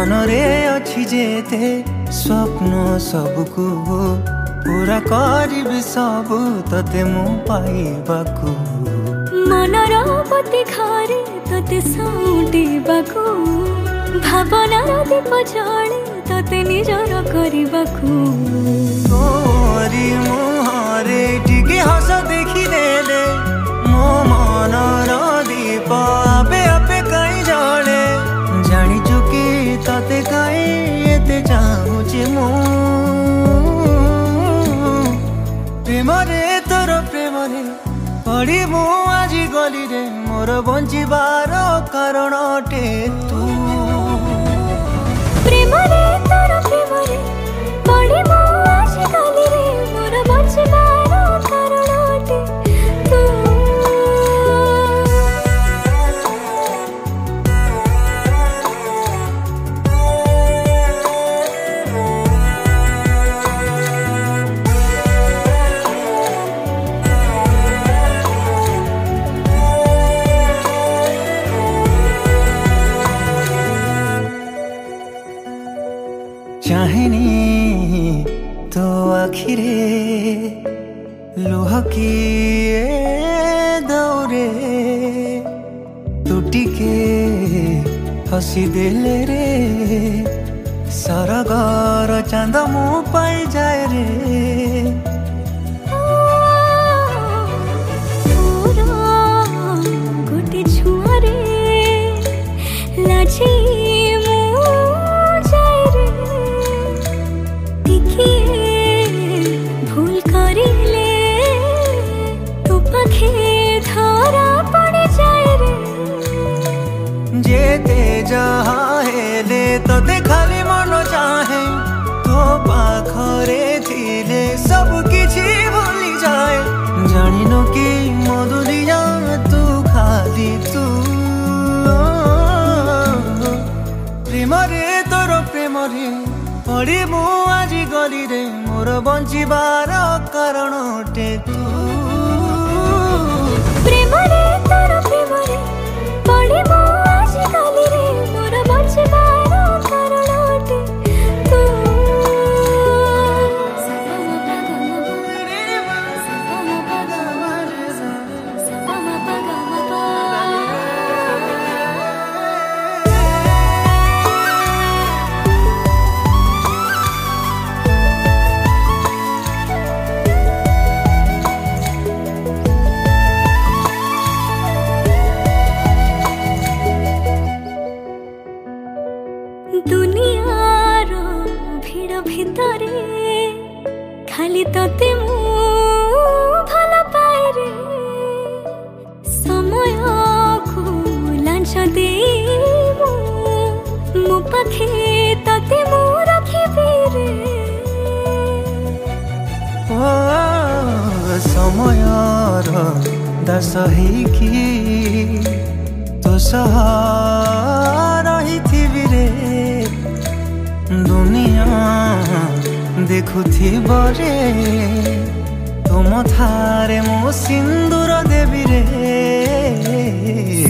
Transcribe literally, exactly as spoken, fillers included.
मनरे अच्छी जेते स्वप्न सबको पूरा करिबि सबु तते मु पाइबाकु मनर पति घरे तते साउटिबाकु भावनार दीप जळे तते निजर करिबाकु तोरी मुहरे टिके हस देखिदेले मो मनर दीप आपे आपे काई जळे जानिचु कि तते काई एते चाहुछि मु प्रेमरे तोर प्रेमरे पड़ी मु आज गली रे मोर बंचिबार कारण अटे तू प्रेमरे तोर प्रेमरे पड़ी मु आज गली रे मोर बंचिबार कारण अटे तू चाहनी तो आखिरे लुह किए दौरे तुटिके हसी देले रे सरगर चांद मु पाई जाए रे गोटे छुआरे लाजी भूल करिले तू पखे धरा पड़ जाए रे जेते जहाँ हेले तो देखाली मन चाहे तो पाखरे थिले सब किछि भूली जाए जानिनो कि मधुलिया तू खाली तू प्रेमरे तोर प्रेमरे पड़ी मु आज गली रे मोर बंचिबार कारण अटे तू प्रेमरे तोर प्रेमरे पड़ी मु आज गली रे मोर बंचिबार कारण अटे तू दुनियार भीड़ भितरे खाली तते मु भल पाए रे समय को लांछ दे मु पाखे तते मु रखिबे रे ओ समयर दास हेकी तो सहारा ही थिबि रे दुनिया देखुथिब रे तुम थारे मो सिंदूर देवी रे